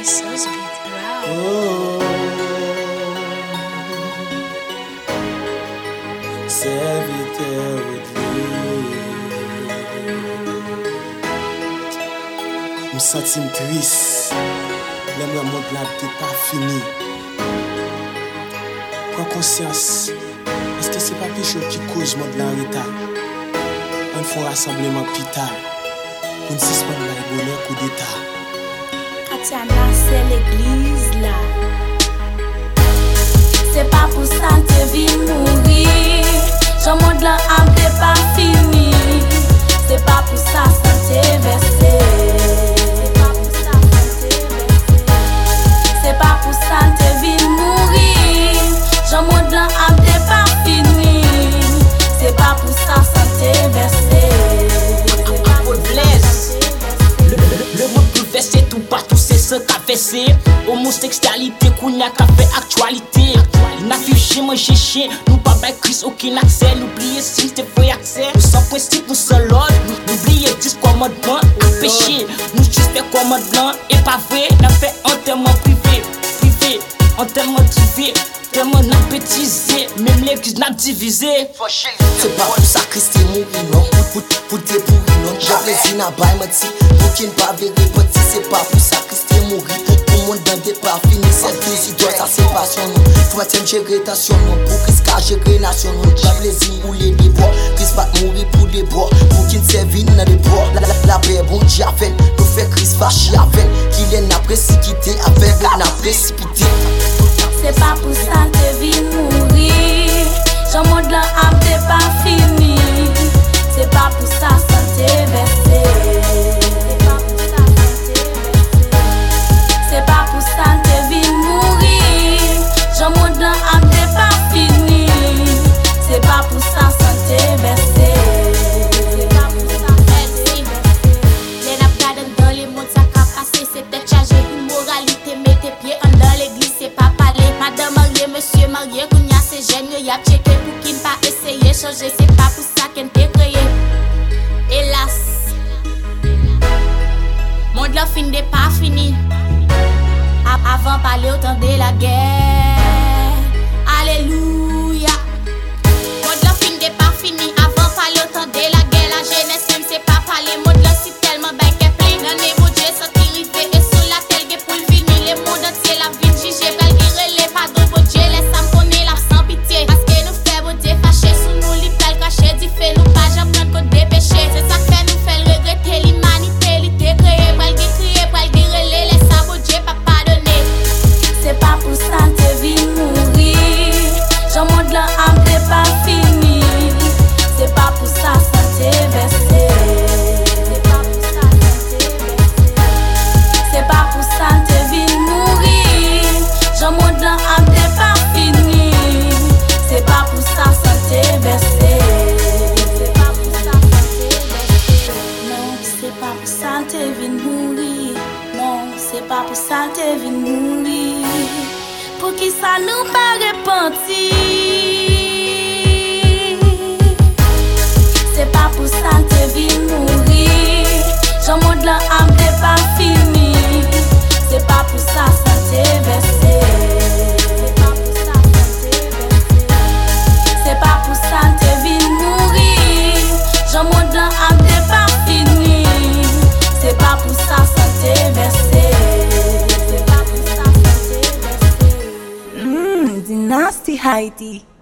Serviteur me sens triste. Le monde là n'est pas fini. Prends conscience. Est-ce que c'est pas quelque chose qui cause le monde là en état? On fait un rassemblement pital pour nous suspendre le bonheur coup d'état. Katiana, c'est l'église là. C'est pas pour ça que tu vis mourir. J'en monde là âme t'es pas fini. C'est pas pour ça que t'es versé. C'est pas pour ça que tu vis mourir. J'en monde là âme t'es pas fini. C'est pas pour ça que t'es versé. Le monde bouleversé tout partout, c'est ce qu'a fait. Homosexualité, qu'on y a qu'à faire actualité. N'a figé, manger chien, nous pas avec Christ, aucun accès. N'oubliez si t'es fait accès. Nous sans principe, nous sans l'ordre. N'oubliez 10 commandements à péché. Nous juste des commandements et pas vrai. N'a fait enterrement privé, enterrement privé. Tellement n'a bêtisé, même l'église n'a divisé. C'est pas pour ça que Christ est mort, non. Pour te pourrir, non. J'ai plaisir n'a pas menti. Pour qu'il ne pas verrer petit, c'est pas pour ça que Christ est mort. Pour le monde dans des pas fini, c'est deux idoles, ça c'est passion, non. Faut mettre gérer tension, non. Pour Christ qu'a géré nation, non. J'ai plaisir pour les bois. Christ va mourir pour les bois. Pour qu'il ne serve dans les bois. La paix, bon Dieu a fait. Nous fait Christ fâché avec. Qu'il est n'a précipité avec, n'a précipité. C'est pas pour ça que tu vis mourir. J'en monde là âme t'es pas fini. C'est pas pour ça que t'es versé. C'est pas pour ça que tu vis mourir. J'en monde là âme t'es pas fini. C'est pas pour ça que t'es versé. C'est pas pour ça que t'es versé. Les napades dans les mondes ça qu'a passé. C'est peut-être chargé immoralité. Mets tes pieds en dans l'église, c'est pas parler. Madame mariée, monsieur marié, qu'on y a ces jeunes, y a checké pour qu'il pas essayer changer, c'est pas pour ça qu'elle t'est créé. Hélas, monde la fin n'est pas fini. Avant parler autant de la guerre. Alléluia. Monde la fin n'est pas fini. Avant parler autant de la guerre. La jeunesse même c'est pas parler. Monde la si tellement ben qu'elle plein. Dans les mots Dieu sont arrivés et sur la telle pour le finir. Les mondes entiers la vie jugée. C'est pas pour ça que tu vis mourir. Pour qui ça nous pas repentir. C'est pas pour ça que tu vis mourir. J'en monde là âme t'es pas fini. C'est pas pour ça que t'es versé. C'est pas pour ça que t'es versé. C'est pas pour ça que tu vis mourir. J'en monde là âme t'es pas fini. C'est pas pour ça que t'es versé. Dynasty Haiti.